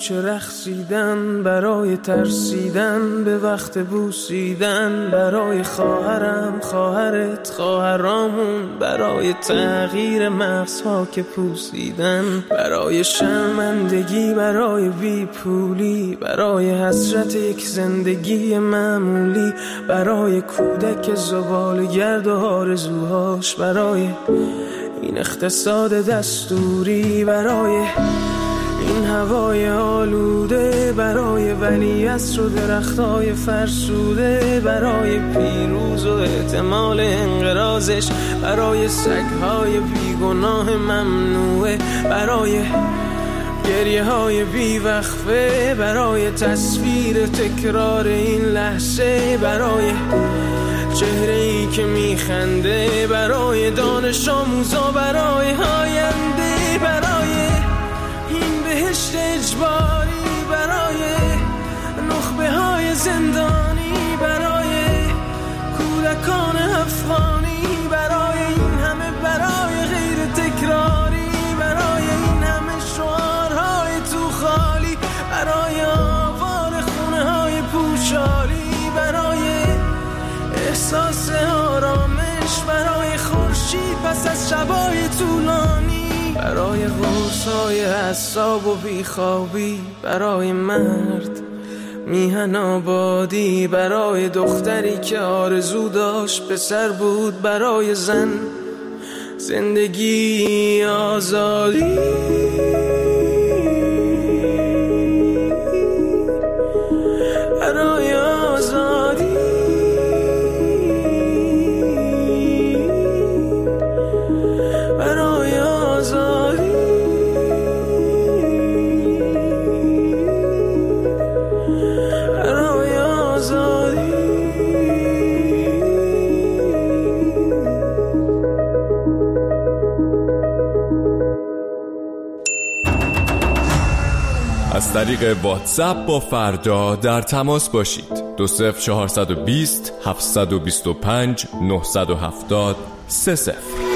کوچه رقصیدن، برای ترسیدن به وقت بوسیدن، برای خواهرم، خواهرت، خواهرامون، برای تغییر مغزها که پوسیدن، برای شرمندگی، برای بیپولی، برای حسرت یک زندگی معمولی، برای کودک زباله‌گرد و آرزوهاش، برای این اقتصاد دستوری، برای این هوای آلوده، برای ولیعصر و درختای فرسوده، برای پیروز و احتمال انقراضش، برای سگهای بیگناه ممنوعه، برای گریه های بیوقفه، برای تصویر تکرار این لحظه، برای چهره ای که میخنده، برای دانش آموزا، برای آینده، برای این بهشت اجباری، برای نخبه های زندانی، برای کودکان افغانی، برای این همه برای غیر تکراری، برای این همه شعارهای تو خالی، برای آوار خونه های پوشالی، برای احساس آرامش، برای خورشید پس از شبای طولانی، برای قرصای اعصاب و بیخوابی، برای مرد میهن آبادی، برای دختری که آرزو داشت پسر بود، برای زن زندگی آزادی، برای آزادی، برای آزادی، برای آزادی. از طریق واتساپ با فردا در تماس باشید. 20420 725 970 30.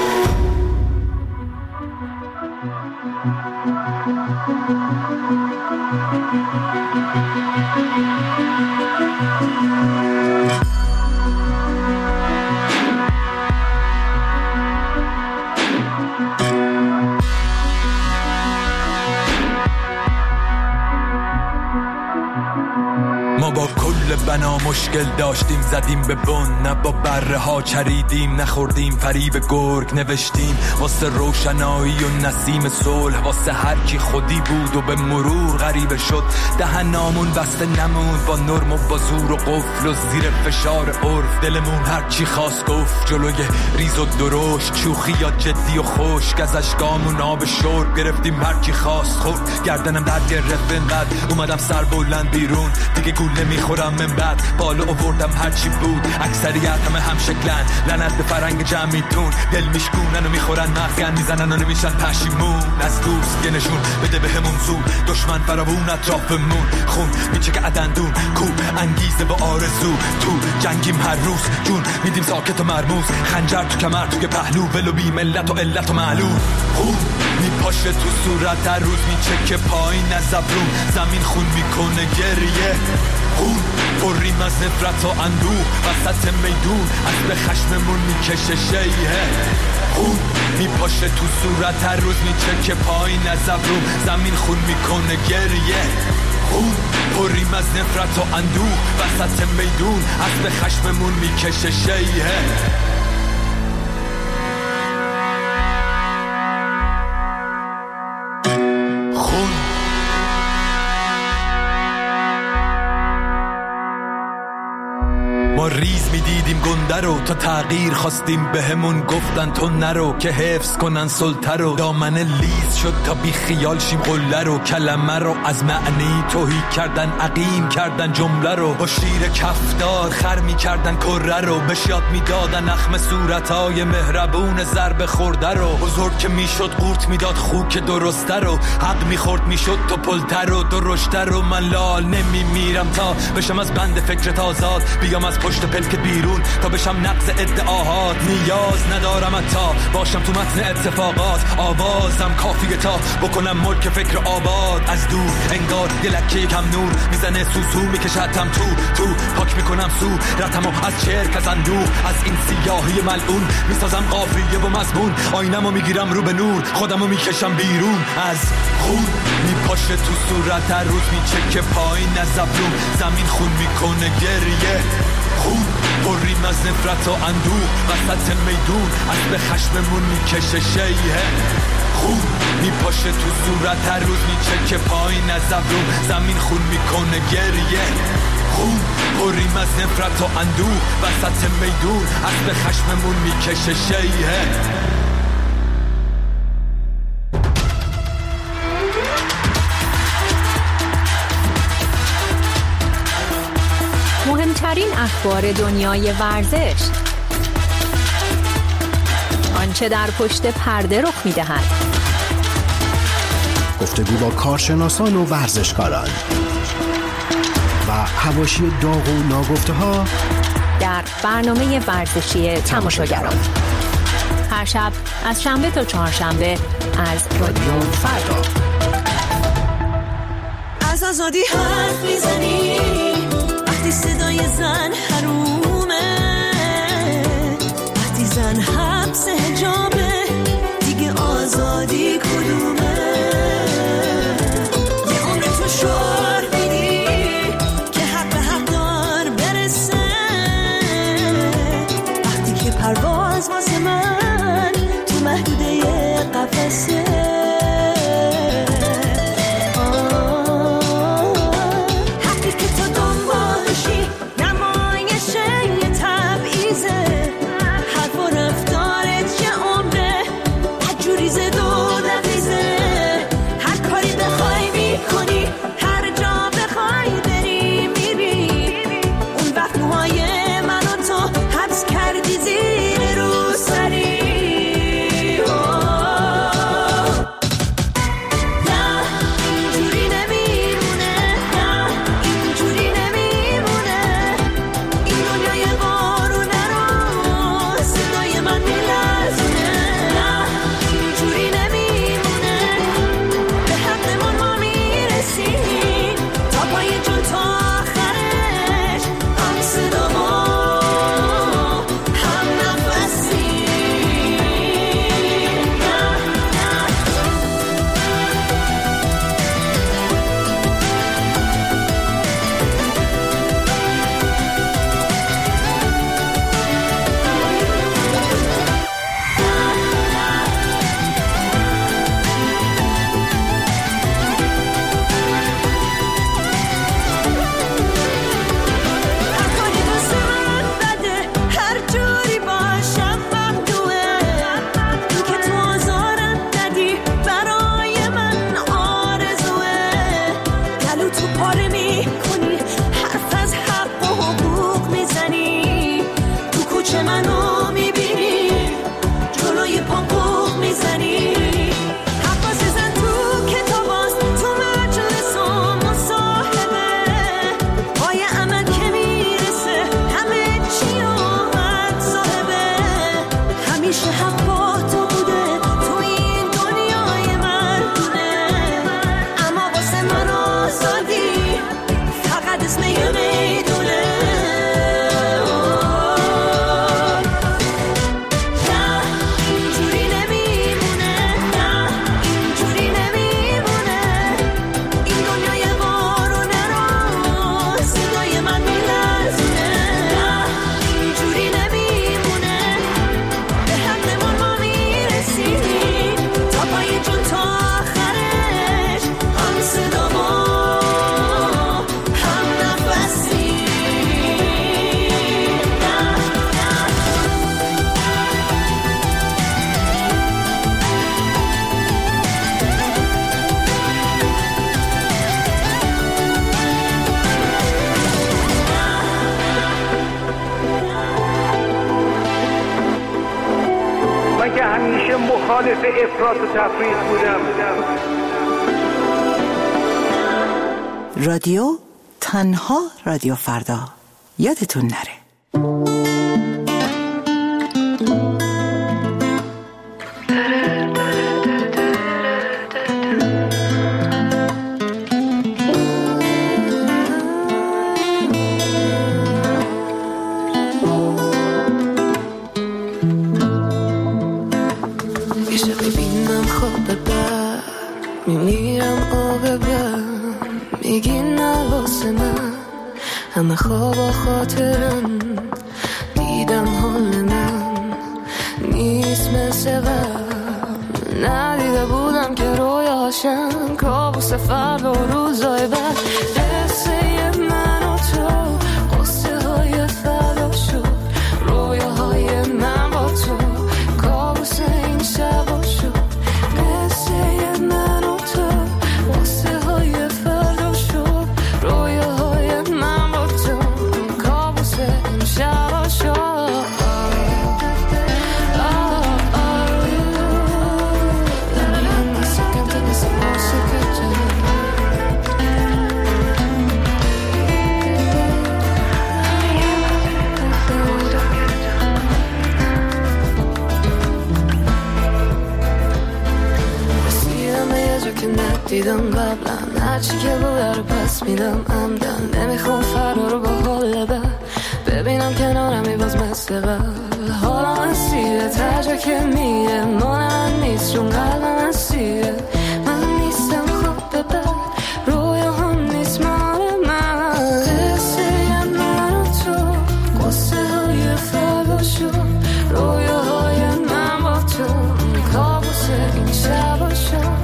ما با کل بنا مشکل داشتیم، زدیم به بن، نه با بره ها چریدیم، نخوردیم فریب گرگ، نوشتیم واسه روشنایی و نسیم صلح، واسه هر کی خودی بود و به مرور غریبه شد، دهنامون بسته نموند با نرم و با زور و قفل و زیر فشار عرف، دلمون هر چی خواست گفت، جلوی ریز و درشت، شوخی یا جدی و خشک، از اشکامون آب شرب گرفتیم، هر کی خواست خورد، گردنم درد گرفت انقدر اومدم سر بلند بیرون، دیگه گوله میخورم من بعد بالا آوردم هرچی بود، اکثریت هم شکلن، لعنت به فرنگ جمعیتون، دل میشکونن و میخورن مغزن، میزنن و نمیشن پشیمون، از دوست یه نشون بده به همون زود، دشمن فراوون اطرافمون، خون میچه عدندون، کو انگیزه با آرزو، تو جنگیم هر روز، جون میدیم ساکت و مرموز، خنجر تو کمر توی پهلو، ولو بی ملت و علت و معلوم، خون میپاشه تو صورت هر روز، میچه پایین از ابروم، زمین خون میکنه گریه، خون بریم از نفرت و اندوه، وسط میدون از به خشممون میکشه شیهه، خون میپاشه تو صورت هر روز، میچه پایین از ابروم، زمین خون میکنه گریه، خون بریم از نفرت و اندوه، وسط میدون از به خشممون میکشه شیهه. ما ریز میدیدیم گنده رو، تا تغییر خواستیم به همون گفتن تو نرو، که حفظ کنن سلطه رو، دامن لیز شد تا بی خیال شیم قله رو، کلمه رو از معنی توهی کردن، عقیم کردن جمله رو، با شیر کفدار خر میکردن کره رو، به شاد میدادن اخم صورتای مهربون ضربه خورده رو، بزرگ که میشد قورت میداد خوک درسته رو، حق میخورد میشد تو پلته رو، درشته رو، من لال نمیمیرم تا بشم از بند فکرت آزاد، بیام از پشت پلک بیرون تا بشم نقض ادعاهات. نیاز ندارم تا باشم تو متن اتفاقات، آوازم کافیه تا بکنم ملک فکر آباد. از دور انگار یه لکه کم نور میزنه سوسو میکشتم تو پاک میکنم صورتمو از چرک از اندوه، از این سیاهی ملعون میسازم قافیه و مضمون. آینمو میگیرم رو به نور، خودمو میکشم بیرون از خون. میپاشه تو صورت هر روز میچکه پایین از ابروم، زمین خون میکنه گریه. خون بریم از نفرت و اندوه وسط میدون، از به خشممون میکشه شیه. خون میپاشه تو صورت هر روز میچکه پایین از ابروم، زمین خون میکنه گریه. خون بریم از نفرت و اندوه وسط میدون، از به خشممون میکشه شیه. مهمترین اخبار دنیای ورزش، آنچه در پشت پرده رخ می‌دهد، گفتگو با کارشناسان و ورزشکاران و حواشی داغ و ناگفته‌ها در برنامه ورزشی تماشاگران. هر شب از شنبه تا چهارشنبه از رادیو فردا. از آزادی حرف میزنی وقتی صدای زن حرومه، وقتی زن حبس حجابه دیگه آزادی کدومه؟ یه عمر تو شعار میدی که حق به حق دار برسه، وقتی که پرواز واسه من تو محدوده قفسه. مخالف افراط و تفریط بودم. رادیو تنها رادیو فردا، یادتون نره. واسه من همه خواب و خاطرم دیدم حال من نیست مثل قبل ندیده بودم که رویاشم کابوس فردا و روزای بعد قصه من و تو قصه های فردا شد رویاهای من با تو کابوس این شبا شد قصه من و تو قصه های فردا شد رویاهای من با تو کابوس این شبا شد دیدم قبلا هرچی که بوده رو پس میدم عمدن نمیخوام فردا رو با حال بد ببینم کنارمی باز مثل قبل حالا مسیره تجا که میره مال من نیست چون قلبم اسیره من نیستم خواب بد رویا هم نیست مال من قصه من و تو قصه های فردا شد رویاهای من با تو کابوس این شبا شد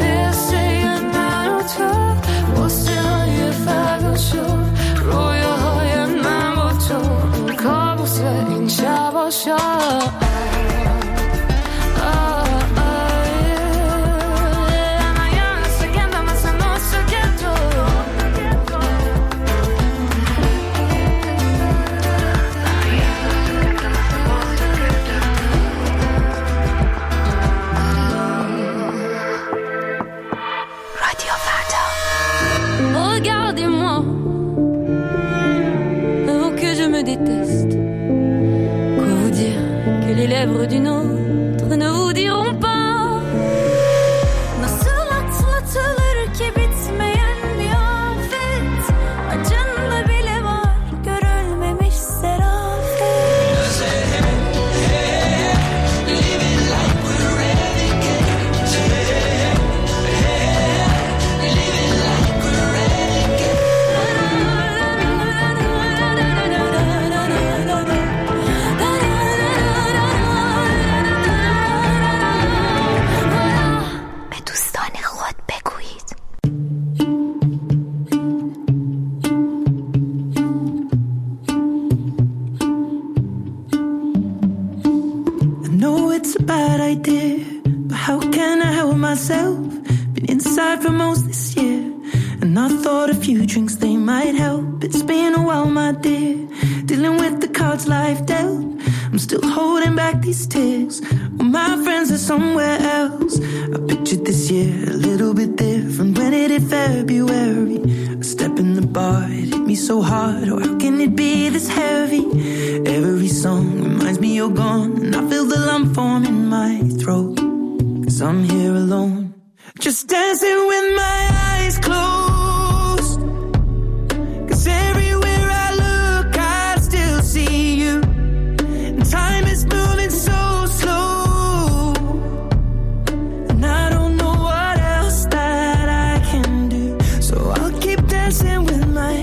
قصه های فردا شد رویاهای من با تو کابوس این شبا شد d'une autre ne vous diront pas nasıl atlatılır ki bitmeyen bir afet acında bile var görülmemiş serafet living like we're renegades living like we're renegades been inside for most this year and I thought a few drinks they might help. It's been a while my dear, dealing with the cards life dealt. I'm still holding back these tears when my friends are somewhere else. I pictured this year a little bit different when it hit February. A step in the bar, it hit me so hard. Oh, how can it be this heavy? Every song reminds me you're gone and I feel the lump form in my throat. 'Cause I'm here alone, just dancing with my eyes closed. 'Cause everywhere I look, I still see you. And time is moving so slow. And I don't know what else that I can do. So I'll keep dancing with my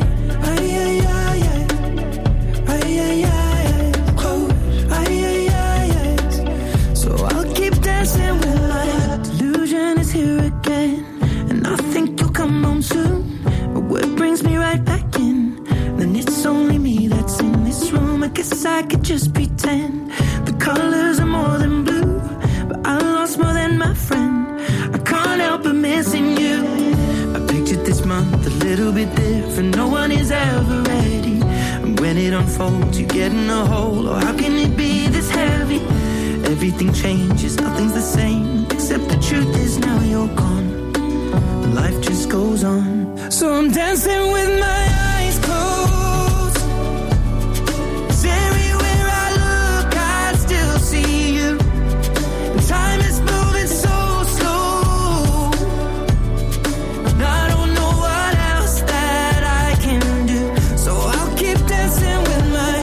closed. So I'll keep dancing with my delusion is here again, and I think you'll come home soon. But what brings me right back in? Then it's only me that's in this room. I guess I could just pretend the colors are more than blue, but I lost more than my friend. I can't help but missing you. I pictured this month a little bit different. No one is ever ready, and when it unfolds, you get in a hole. Oh, how can it be this heavy? Everything changes, nothing's the same, except the truth is now you're gone. Life just goes on. So I'm dancing with my eyes closed. 'Cause everywhere I look, I still see you. And time is moving so slow. And I don't know what else that I can do. So I'll keep dancing with my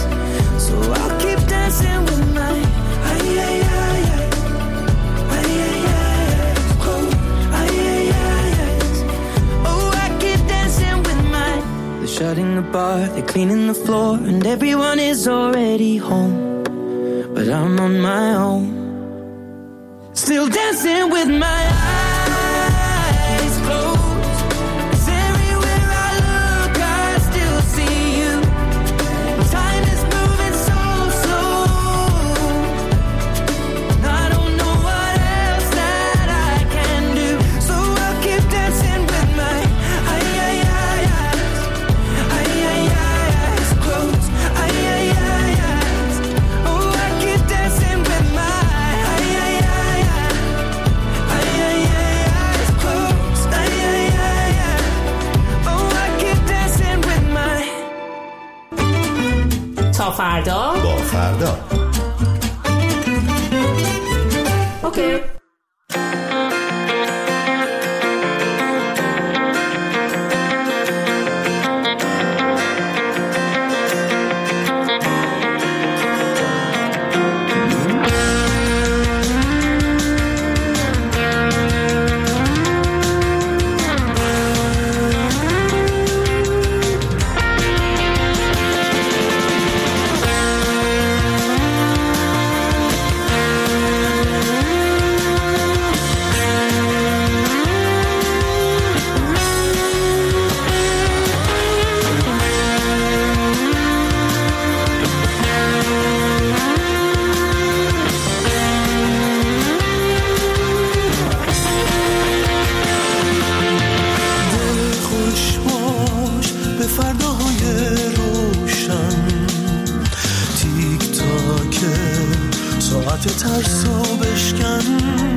So I'll keep dancing with my shutting the bar, they're cleaning the floor, and everyone is already home. But I'm on my own, still dancing with my eyes closed. 'Cause everywhere I look, I still see you. Time is moving so slow, and I don't know what else that I can do. So I'll keep dancing with my eyes closed. Oh, I keep dancing with my eyes closed. Oh, I keep dancing with my. تا فردا با فردا. اوکی. ترسو بشکن.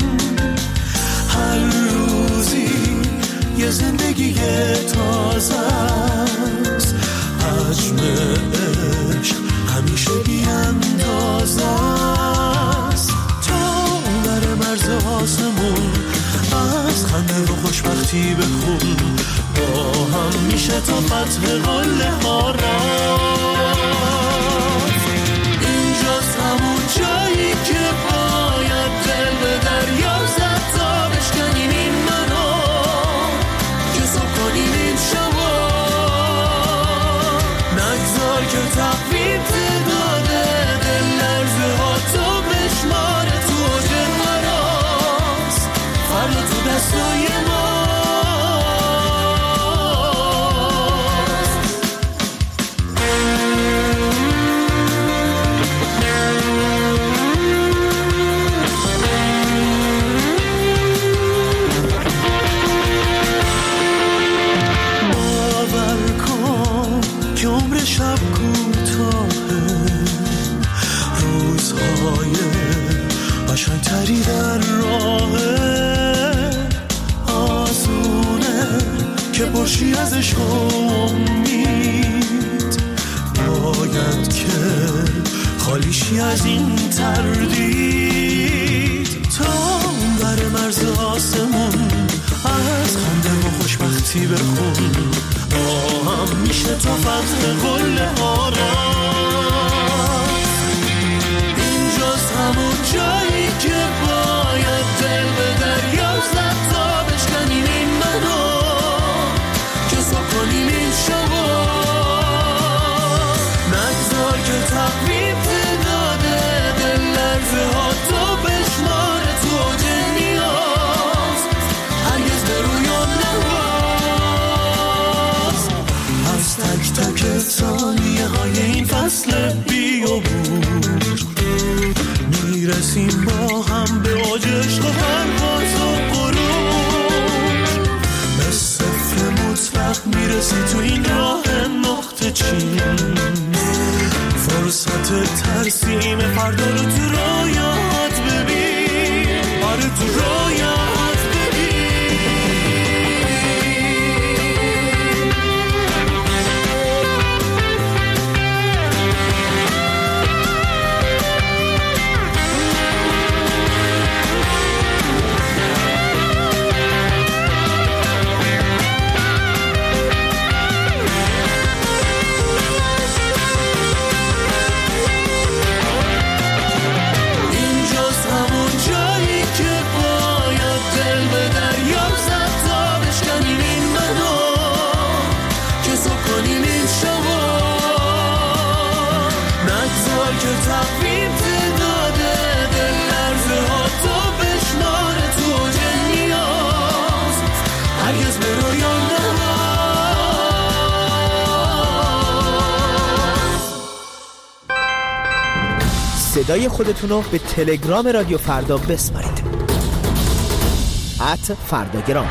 هر روزی یه زندگی تازه است، حجم عشق همیشه بی‌اندازه است. تا بر مرز آسمون از خنده و خوشبختی بخون، با هم میشه تا فتح قله ها رفت. اینجاست همون جایی که باید دل به دریا زد تا بشکنیم این منو، که صبح کنیم این شما. نگذار که تقویم تعداده دل لرزه ها تو بشماره، تو اوج مراست فردا تو دستای ما. شب کوتاهه، روزهای قشنگتری در راهه، آسونه که پرشی از عشق و امید، باید که خالیشی از این تردید. تا بر مرز آسمون از خنده و خوشبختی بخون، با هم میشه تا فتح قله ها رفت. اینجاست همون جایی که باید دل به دریا زد تا بشکنیم این منو، که صبح کنیم این شما. نگذار که تقویم تعداده دل لرزه ها تو بشماره، تو اوج نیاز هرگز به رویان نواز. از تک تک ثانیه های این فصل بیابور میرسیم با هم به اوج عشق و پرواز و غرور. به صفر مطلق میرسی تو این راه نقطه چین، فرصت ترسیم فردا رو تو رویات ببین، آره تو رویات ببین. اینجاست همون جایی که باید صدای خودتون رو به تلگرام رادیو فردا بسپارید. @فرداگرام.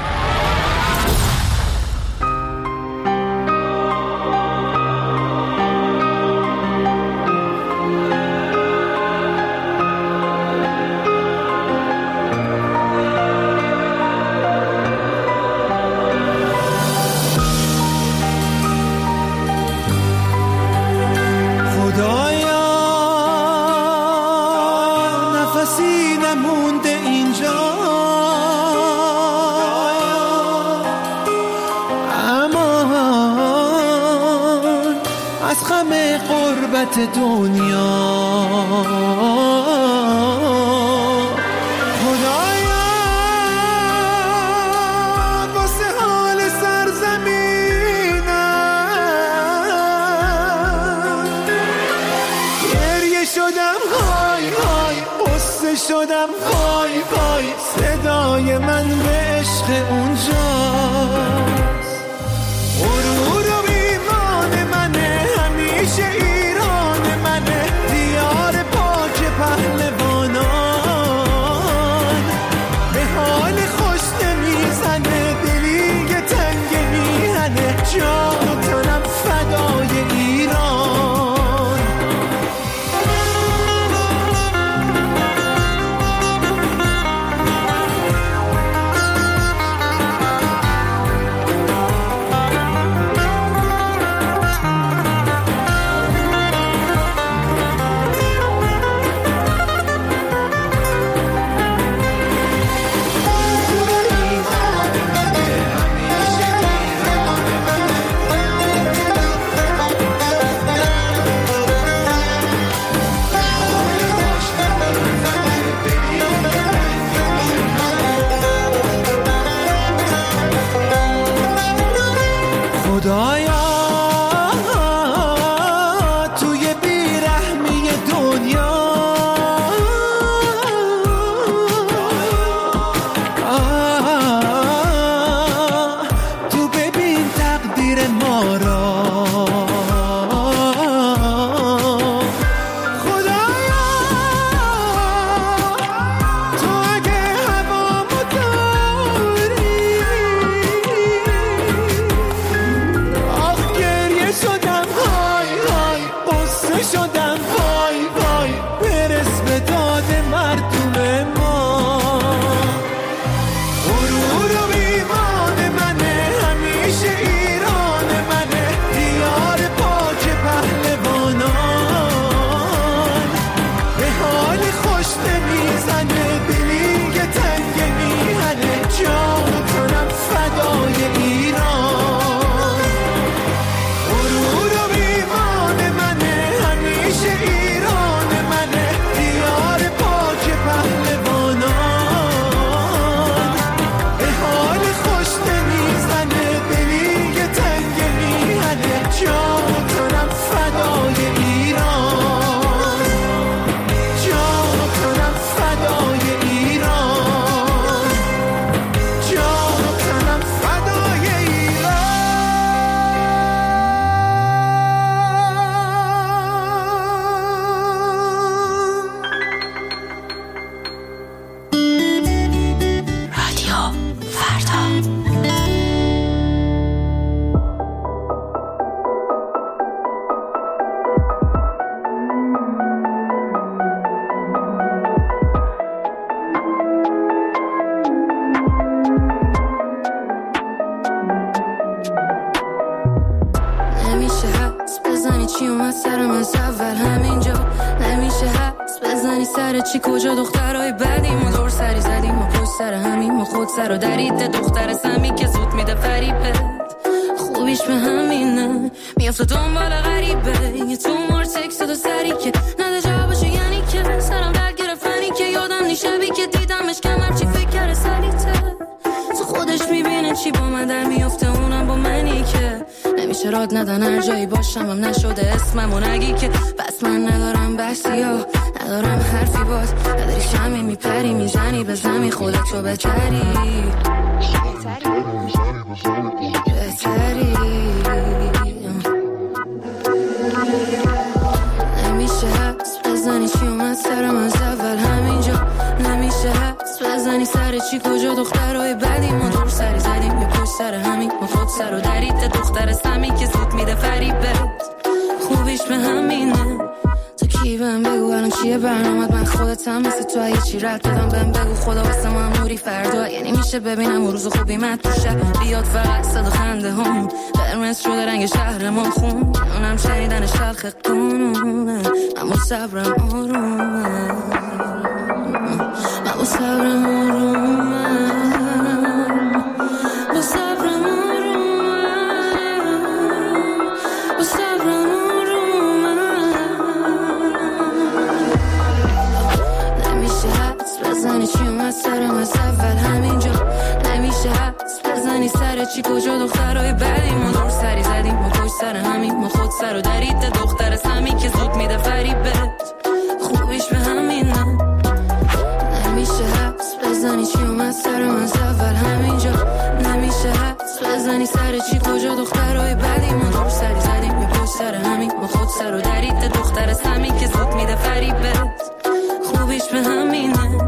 دنیا خدایا واسه حال سرزمینم گریه شدم های های قصه شدم های های صدای من به عشق اونجاست غرور و ایمان منه همیشه ایران منه دیار پاک پهلوانان به حال خوش نمیزنه دلی که تنگ میهنه جان و تنم فدای ایران خدایا توی بیرحمی دنیا تو ببین تقدیر ما را خدایا تو اگه هوامو داری شدم های های قصه شدم وای وای برس به داد مردم ما غرور و ایمان منه همیشه ایران منه دیار پاک پهلوانان به حال خوش نمیزنه دلی که تنگ میهنه جان و تنم فدای ایران غرور و ایمان منه همیشه ایران منه دیار پاک پهلوانان به حال خوش نمیزنه دلی که تنگ میهنه جان و تنم فدای ایران جان و تنم فدای ایران جان و تنم فدای ایران رادیو فردا. نمیشه حدس بزنی چی اومد سرم از اول همینجا نمیشه حدس بزنی سر چی کجا دخترای بدی ما دور سری زدیم ما پشت سر همین ما خود سر و دریده دختر سمی که زود میده فریبت خوبیش به همینه میافته دنبال غریبه یه تومار تکست و سری که نده جوابشو یعنی که سرم درد گرفتنی که یادم نیشه بی که دیدمش کمر چی فکر کرده سلیته تو خودش میبینه چی با من در میافته اونم با منی که نمیشه راد ندن هر جایی باشم هم نشده اسممو نگی که بس من ندارم بحثی ها ندارم حرفی باز نداری شمی میپری میزنی به زمین خودتو بچری بهتری نمیشه حدس بزنی چی اومد دختر سمی که زود میده فریبت خوبیش به همینه تو کی بهم بگو الان چیه برنامت من خودتم مثل تو اگه چی رد دادم بهم بگو خدا واسه من موری فردا یعنی میشه ببینم و روز خوبی من تو شب بیاد فقط صدا خنده هم قرمز شده رنگ شهر ما خون اونم شنیدنش تلخ قانونه اما صبرم آرومه اما صبرم آرومه با صبرم آرومه با صبرم آرومه نمیشه حدس بزنی چی اومد سرم از اول همینجا نمیشه حدس بزنی سر چی کجا دخترهای بدی ما دور سری زدیم ما پشت سر همین ما خود سر و درید دختر سمی که زود میده فریبت خوبیش به همینه نمیشه حدس بزنی چی اومد سرم از اول همینجا نمیشه حدس بزنی سر چی کجا دخترهای بدی ما دور سری زدیم ما پشت سر همین ما خود سر و درید دختر سمی که زود میده فریبت خوبیش به همینه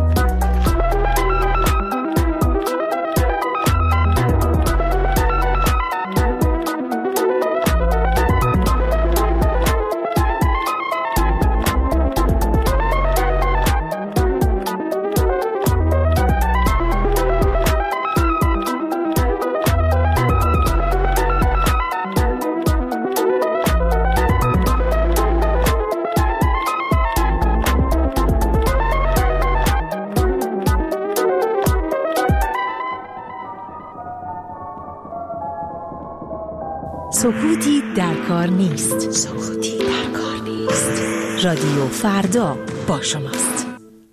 سکوتی در کار نیست. سکوتی در کار نیست. رادیو فردا با شماست.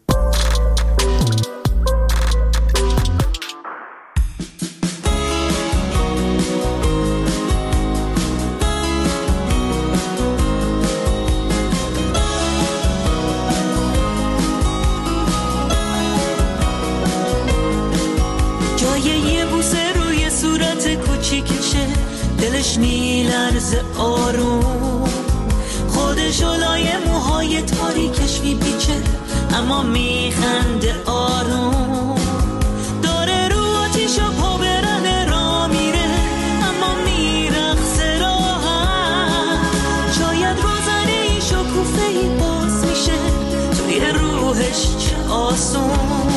جای یه بوسه روی صورت کوچیکشه دلش میلرزه آروم خودشو لای موهای تاریکش میپیچه اما میخنده آروم داره رو آتیشو پا برنه را میره اما میرقصه راحت شاید روزنه ای شکوفه ای باز میشه توی روحش چه آسون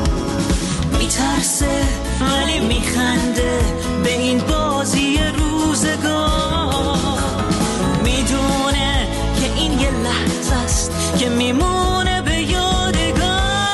میترسه ولی میخنده به این بازی روزگار میدونه که این یه لحظه است که میمونه به یادگار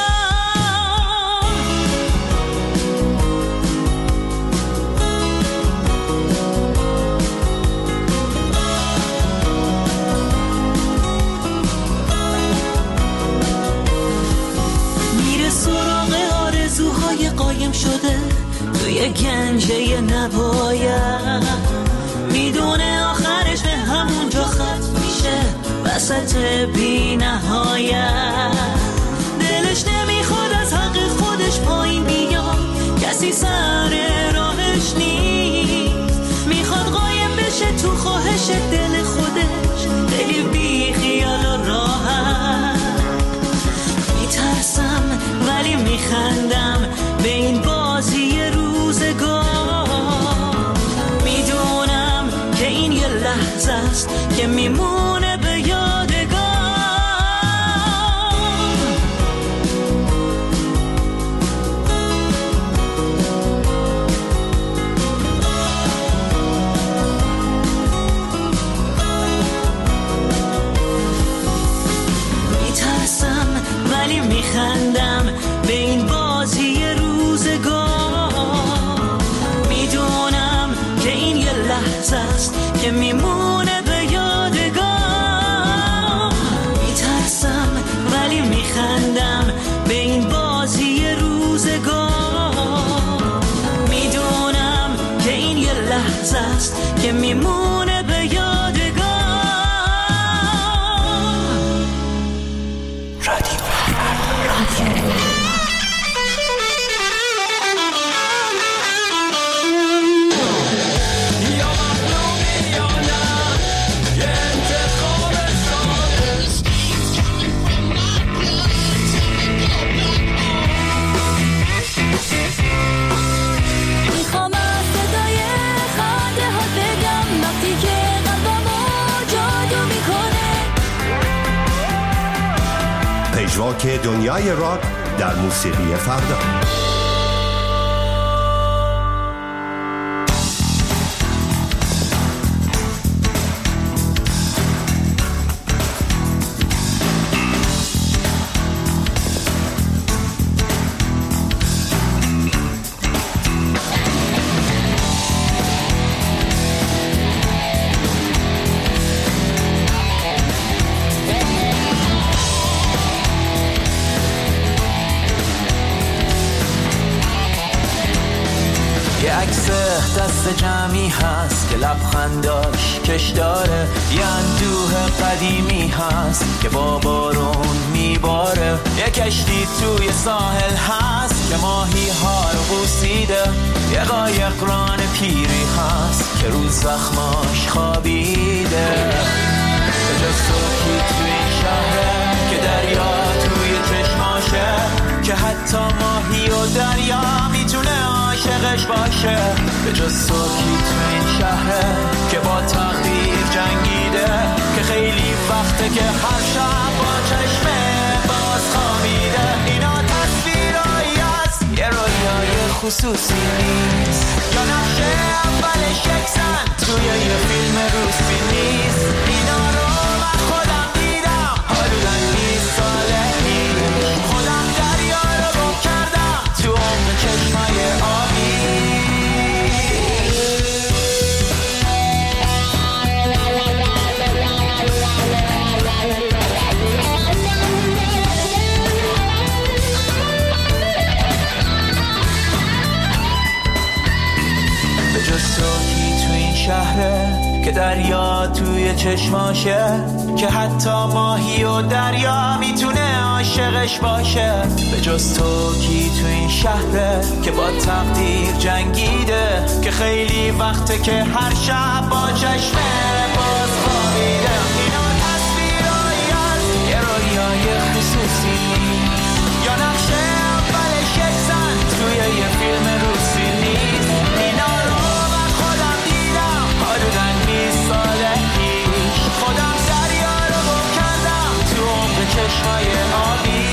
میره سراغ آرزوهای قایم شده توی گنجه نباید میدونه آخرش به همونجا ختم میشه وسط بی نهایت دلش نمیخواد از حق خودش پایین بیاد کسی سر راهش نیست میخواد قایم بشه تو خواهش دل خودش دلی بی خیال و راحت میترسم ولی میخندم به این بازی روزگار میدونم که این یه لحظه است که میمونه به یادگار میترسم ولی میخندم به این بازی روزگار میدونم که این یه لحظه است که میمونه به یادگار میترسم ولی میخندم به این بازی روزگار میدونم که این یه لحظه است که میمونه به یادگار رادیو میخوام از صدای خنده ها پژواک دنیای راک در موسیقی فردا. دست جمعی هست که لبخنداش کش داره، یه اندوه قدیمی هست که با بارون میباره، یه کشتی توی ساحل هست که ماهی ها رو بوسیده، یه قایق ران پیری هست که رو زخماش خوابیده. به جز صبحی توی این شهره که دریا توی چشماشه، که حتی ماهی و دریا میتونه عاشقش باشه. به جز صبحی تو این شهره که با تقدیر جنگیده، که خیلی وقته که هر شب با چشمه باز خوابیده. اینا تصویرایی هست، یه رویای خصوصی نیست، یا نقشه اولش یک زن توی یه فیلم روسی نیست. اینا رو من خودم دیدم حدوداً 20 ساله پیش، خودم دریا رو گم کردم تو عمق چشمای آبی. به جز تو این شهره که دریا توی چشماشه، که حتی ماهی و دریا میتونه عاشقش باشه. به جز تو کی تو این شهره که با تقدیر جنگیده، که خیلی وقته که هر شب با چشمه باز خوابیده. اینا تصویرایی هست، یه رویای خصوصی نیست، یا نقشه اولش یک زن توی یه فیلم روسی نیست. اینا رو من خودم دیدم حدوداً 20 ساله پیش، خودم دریا رو گم کردم تو عمق چشمای آبی.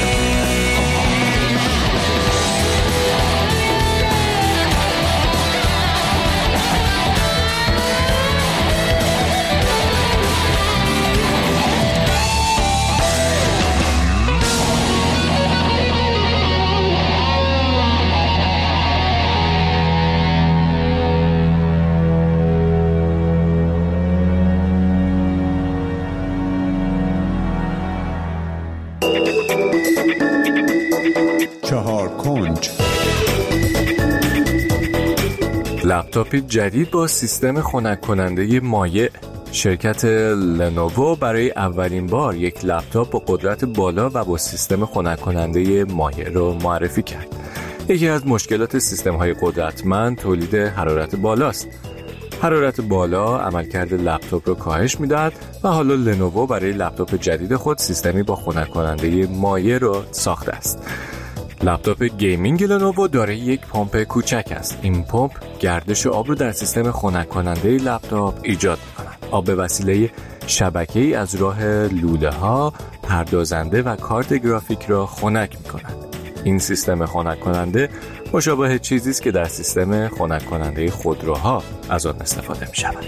لپتاپ جدید با سیستم خنک کننده مایع. شرکت لنوو برای اولین بار یک لپتاپ با قدرت بالا و با سیستم خنک کننده مایع رو معرفی کرد. یکی از مشکلات سیستم‌های قدرتمند تولید حرارت بالاست. حرارت بالا عملکرد لپتاپ رو کاهش میدهد و حالا لنوو برای لپتاپ جدید خود سیستمی با خنک کننده مایع رو ساخته است. لپتاپ گیمینگ لنوو دارای یک پمپ کوچک است. این پمپ گردش آب رو در سیستم خنک کننده لپتاپ ایجاد می‌کند. آب به وسیله شبکه‌ای از راه لوله‌ها پردازنده و کارت گرافیک را خنک می‌کند. این سیستم خنک کننده مشابه چیزی است که در سیستم خنک کننده خودروها از آن استفاده می‌شود.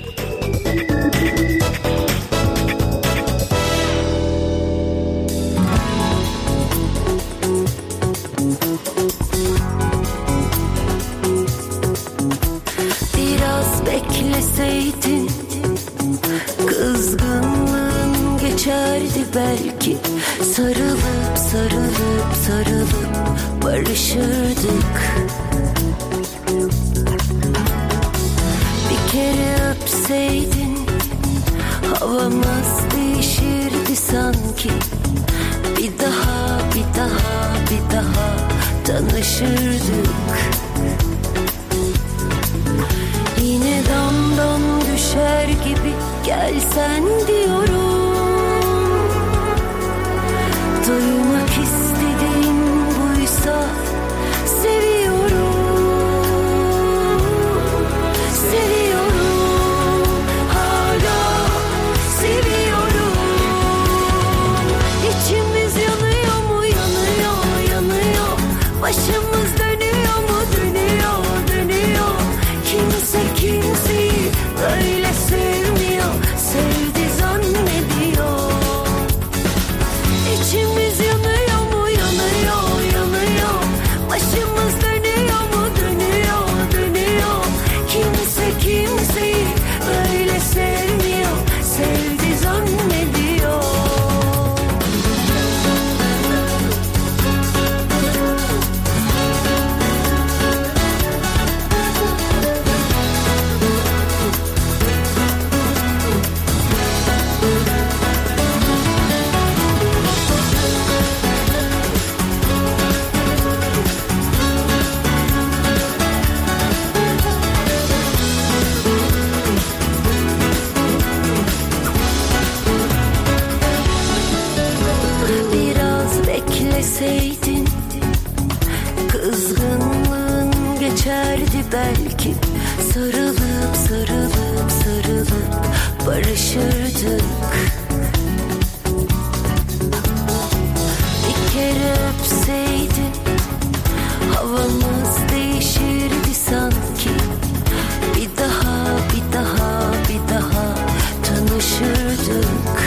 Bekleseydin kızgınlığın geçerdi belki, sarılıp sarılıp sarılıp barışırdık. Bir kere öpseydin havamız değişirdi sanki, bir daha bir daha bir daha tanışırdık. Yine damdan düşer gibi gelsen diyorum, duymak istediğim buysa seviyorum, seviyorum, hala seviyorum. İçimiz yanıyor mu sevseydin kızgınlığın geçerdi belki. Sarılıp sarılıp sarılıp barışırdık. Bir kere öpseydin havamız değişirdi sanki. Bir daha bir daha bir daha tanışırdık.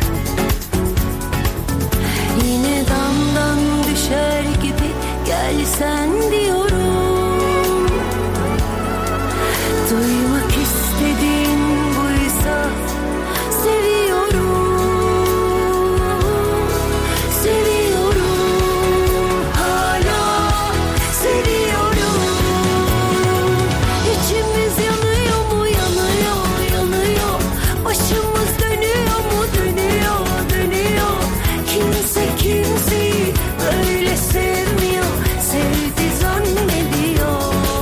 Yine damdan düşer gibi gelsen diyorum. Duymak istediğin buysa seviyorum. Seviyorum. Hala seviyorum. İçimiz yanıyor mu? Yanıyor, yanıyor. Başımız dönüyor mu? Dönüyor, dönüyor. Kimse kimseyi öyle sevmiyor. Sevdi zannediyor.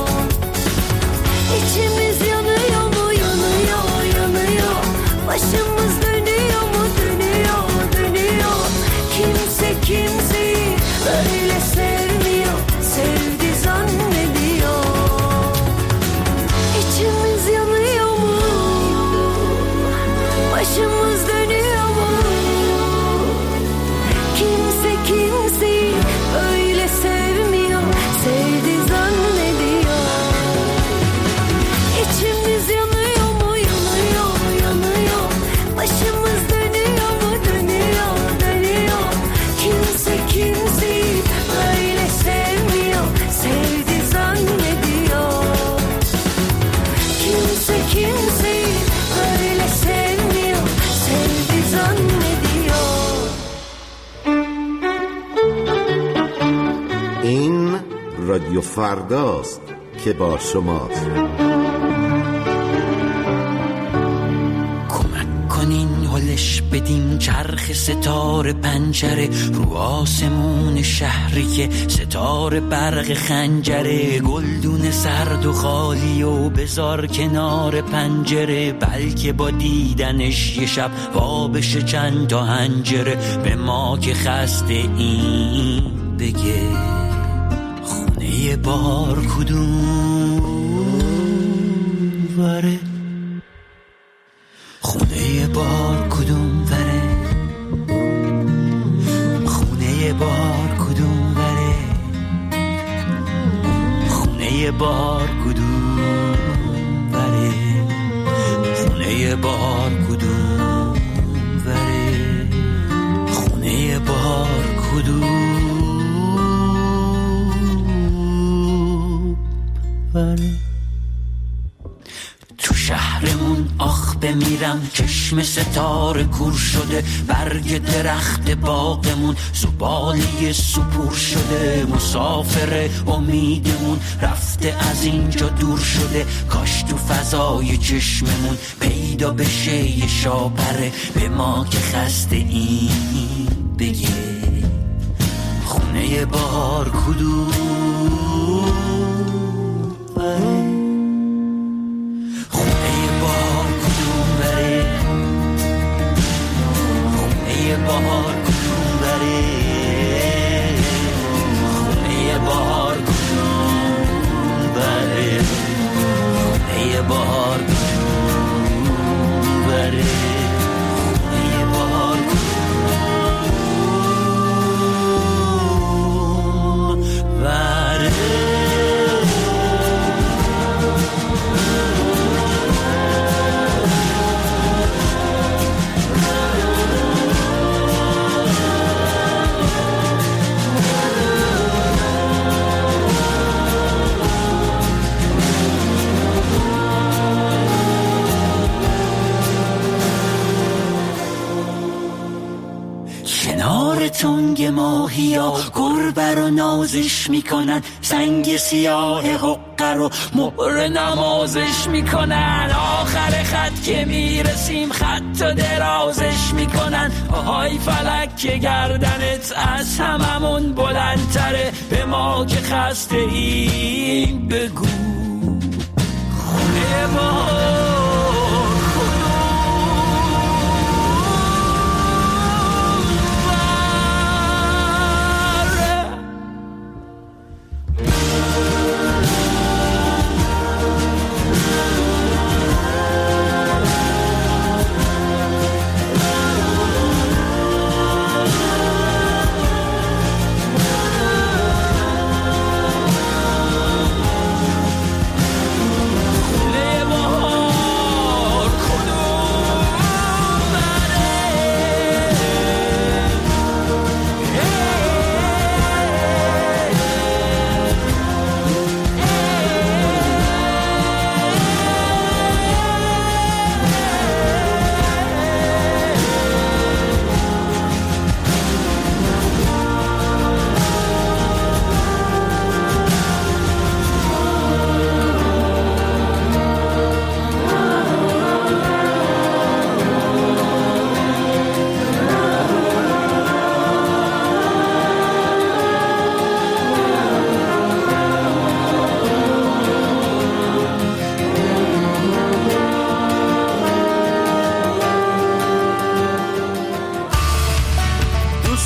İçimiz yanıyor mu? Yanıyor, yanıyor. Başımız dönüyor mu? Dönüyor, dönüyor. Kimse kimseyi öyle sevmiyor. Sevdi zannediyor. İçimiz yanıyor mu? Başımız dönüyor mu? Kimse kimseyi öyle sevmiyor. Sevdi zannediyor. İçimiz yanıyor mu? Yanıyor, yanıyor. Başımız dönüyor mu? Dönüyor, dönüyor. Kimse kimseyi öyle sevmiyor. Sevdi zannediyor. Kimse kimseyi öyle sevmiyor. Sevdi zannediyor. این رادیو فرداست که با شماست. کمک کنین هلش بدیم چرخ ستاره پنجره رو آسمون شهری که ستاره برق خنجره. گلدون سرد و خالی و بذار کنار پنجره. بلکه با دیدنش یه شب وا بشه چند تا حنجره. به ما که خسته این بگه خونه بار کدوم وره. خونه بار کدوم وره. خونه بار کدوم وره. خونه بار کدوم وره. خونه بار کدوم وره. خونه بار کدوم وره. تو شهرمون آخ بمیرم چشم ستاره کور شده. برگ درخت باغمون زباله سپور شده. مسافر امیدمون رفته از اینجا دور شده. کاش تو فضای چشممون پیدا بشه یه شاپره. به ما که خسته این بگه خونه بار کدوم وره. بهار کدوم بره. خونه بهار کدوم بره. خونه بهار کدوم بره. خونه بهار کدوم بره. تنگ ماهیا گربه رو نازش میکنن. سنگ سیاه حقه رو مهر نمازش میکنن. آخر خط که میرسیم خط و درازش میکنن. آهای فلک که گردنت از هممون بلندتره. به ما که خسته ایم بگو خونه ما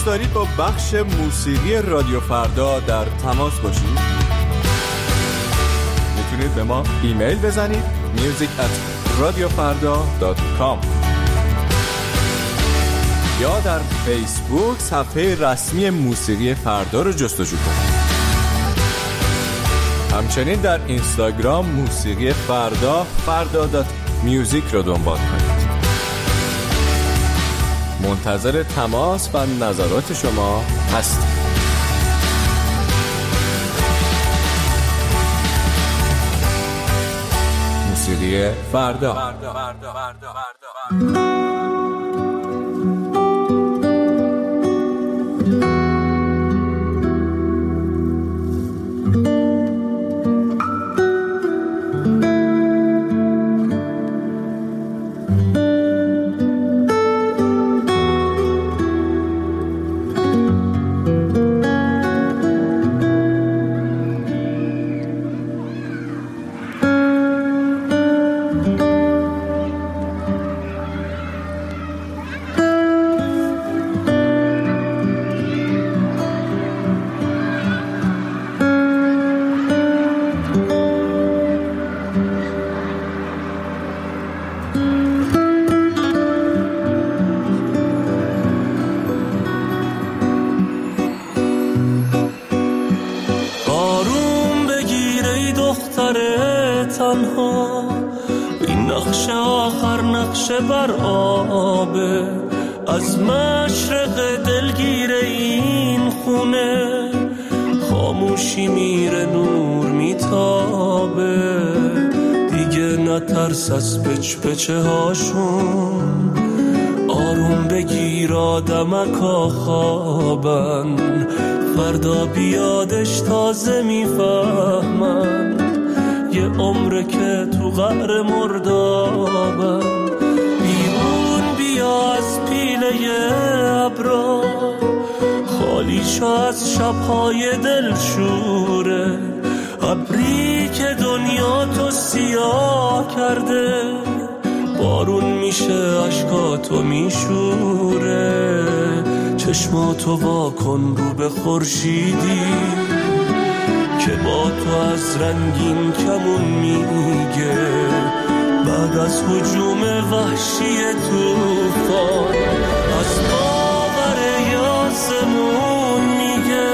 دارید با بخش موسیقی رادیو فردا در تماس باشید، میتونید به ما ایمیل بزنید music@radiofarda.com یا در فیسبوک صفحه رسمی موسیقی فردا رو جستجو کنید. همچنین در اینستاگرام موسیقی فردا فردا.music رو دنبال کنید. منتظر تماس و نظرات شما هستیم. موسیقی فردا. تنها این نقش آخر نقش بر آبه، از مشرق دلگیر این خونه خاموشی میره نور میتابه، دیگه نترس از پچ پچه هاشون، آروم بگیر آدمکا خوابن، فردا بیادش تازه میفهمن، یه عمره که تو قعر مردابن، بیرون بیا از پیله ابرا، خالی شو از شبهای دلشوره، ابری که دنیا تو سیاه کرده، بارون میشه عشقاتو میشوره، چشماتو واکن رو به خورشیدی که با تو از رنگین کمون میگه، بعد از هجوم وحشی طوفان از باور آسمون میگه.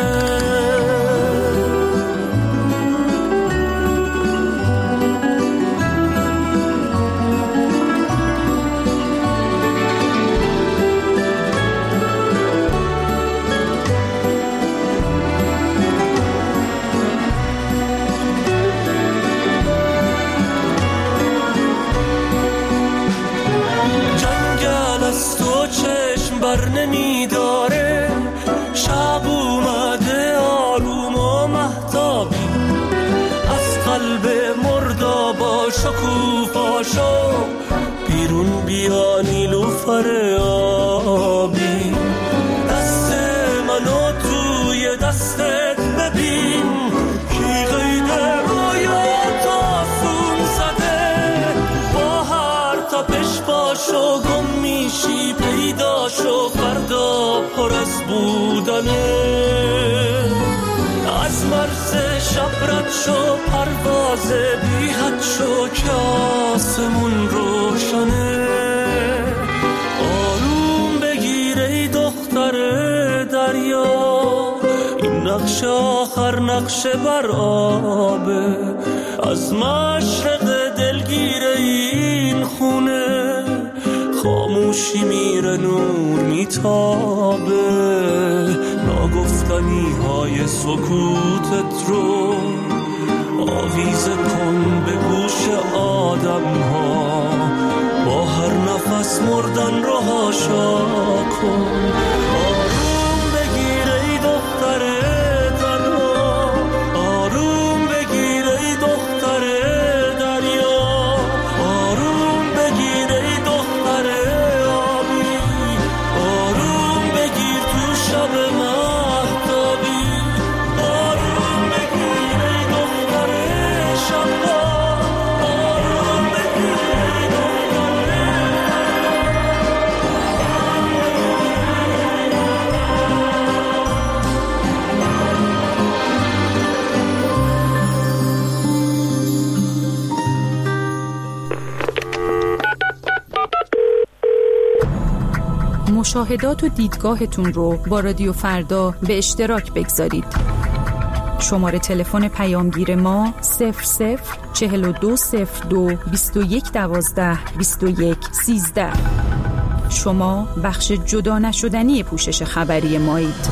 بر نمیداره، شب اومده آروم و مهتابی، از قلب مردابا شکوفاشو بیرون بیا نیلوفر آبی، دست منو توی دستت ببین، کی قید رویات آسون زده، با هر تپش باشو گم میشی، پیداشو فردا پر از بودنه، از مرز شب رد شو، پرواز بی حد شو که آسمون روشنه، آروم بگیر ای دختر دریا، این نقش آخر نقش بر آبه، از مشرق دلگیر این خونه خاموشی میره نور میتابه، ناگفتنی های سکوتت رو آویزه کن به گوش آدم ها، با هر نفس مردن رو هاشا کن، آروم بگیر ای دختر تنها، آروم بگیر ای دختر دریا، آروم بگیر ای دختر آبی، آروم بگیر تو شب مهتابی، آروم بگیر ای دختر شبا، آروم بگیر ای دختر مشاهدات و دیدگاهتون رو با رادیو فردا به اشتراک بگذارید. شماره تلفن پیامگیر ما 00420221122113. شما بخش جدا نشدنی پوشش خبری مایید.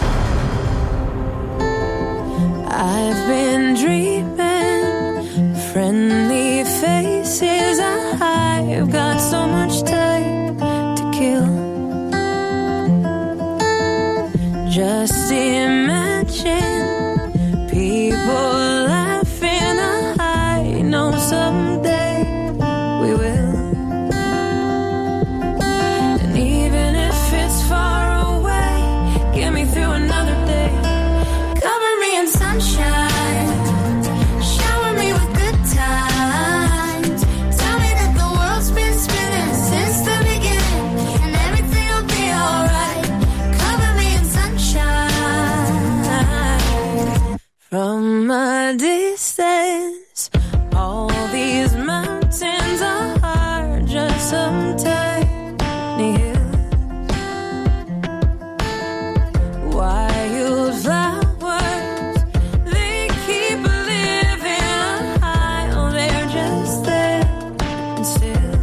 I've been dreaming friendly faces. I've got so much time to kill. Just imagine people laughing. I know someday we will. And even if it's far away, get me through another day. Cover me in sunshine, shower me with good times. Tell me that the world's been spinning since the beginning, and everything will be alright. Cover me in sunshine. From a distance, all these mountains are just some tiny hills. Wildflowers, they keep living high. Oh, they're just there and still.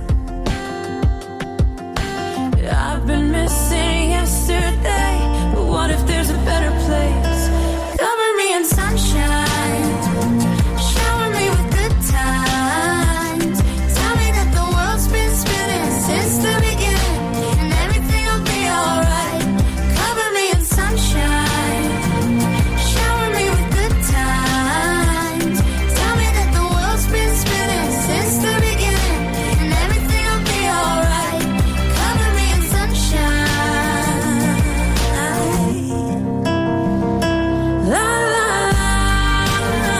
I've been missing yesterday, but what if there's a better place? Cover me in sunshine, shower me with good times. Tell me that the world's been spinning since the beginning, and everything will be alright. Cover me in sunshine, shower me with good times. Tell me that the world's been spinning since the beginning, and everything will be alright. Cover me in sunshine. La la la,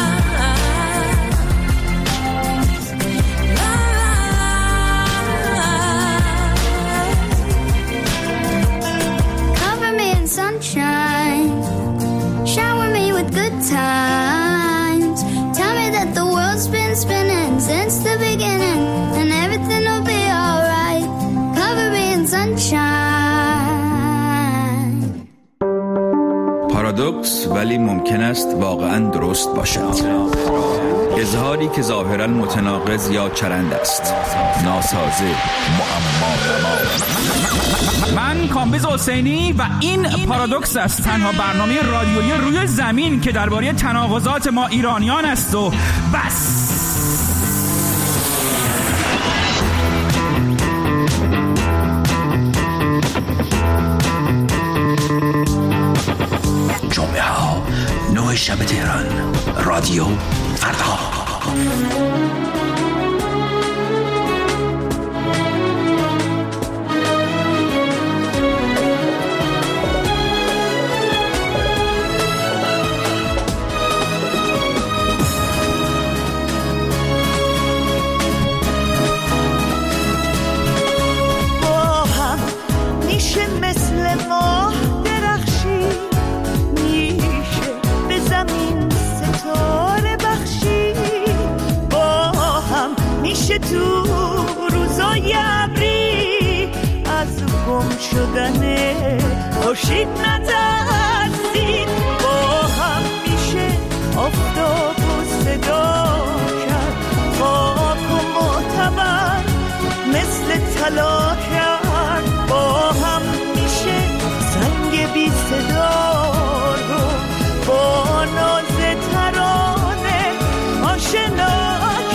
la la. Cover me in sunshine, shower me with good times. Tell me that the world's been spinning since the beginning, and everything will be alright. Cover me in sunshine. پارادوکس ولی ممکن است واقعاً درست باشد. اظهاری که ظاهراً متناقض یا چرند است. ناسازه، معما. من کامبیز حسینی و این پارادوکس است، تنها برنامه رادیویی روی زمین که درباره تناقضات ما ایرانیان است و بس. جمعه ها 9 شب تهران، رادیو فردا. با هم میشه مثل ماه درخشی، میشه به زمین ستاره بخشی. با هم میشه تو روزای ابری از گم شدن خورشید نترسید. با هم میشه آفتاب و صدا کرد، خاک و معتبر مثل طلا کرد. با هم میشه سنگ بی صدا رو با ناز ترانه آشنا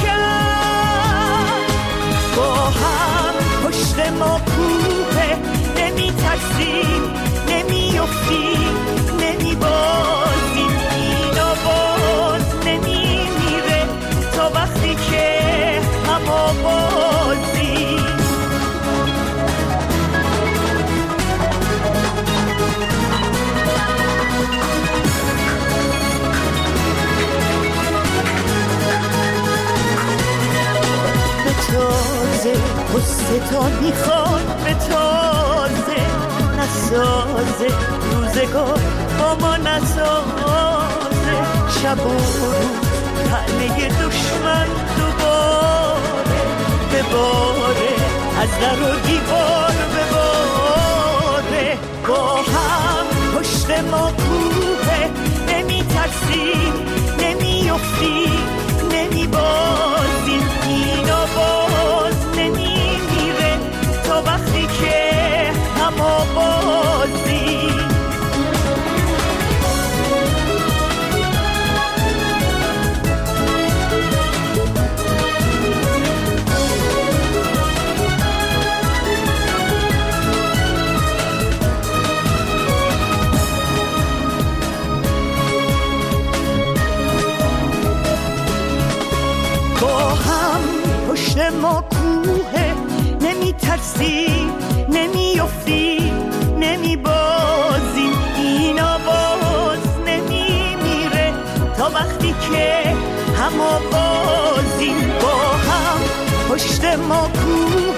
کرد. با هم پشت ما کوه، نمی ترسیم، نمی افتیم، نمی بازیم. این آواز نمی میره تا وقتی که هم آوازیم. به تازه قصه تا میخواد، به تازه نسازه روزگار با ما نسازه. شب و روز طعنه دشمن دوباره بباره، از در و دیوار بباره. با هم پشت ما کوه، نمی ترسیم نمی افتیم نمی بازیم، اینا باز نمی میره تا وقتی که هم آوازیم. پشت ما کوه، نمی ترسیم نمی افتیم نمی بازیم، اینا باز نمی میره تا وقتی که هم آوازیم. با هم پشت ما کوه،